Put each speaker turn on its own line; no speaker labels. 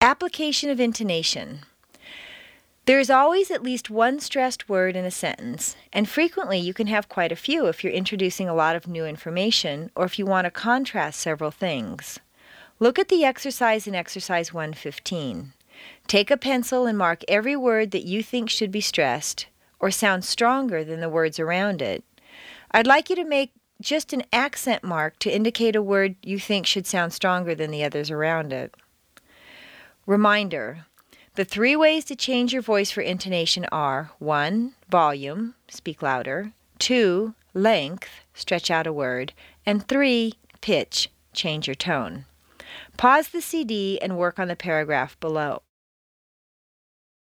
Application of intonation. There is always at least one stressed word in a sentence, and frequently you can have quite a few if you're introducing a lot of new information or if you want to contrast several things. Look at the exercise in Exercise 115. Take a pencil and mark every word that you think should be stressed or sound stronger than the words around it. I'd like you to make just an accent mark to indicate a word you think should sound stronger than the others around it. Reminder: the 3 ways to change your voice for intonation are 1. Volume, speak louder, 2. Length, stretch out a word, and 3. Pitch, change your tone. Pause the CD and work on the paragraph below.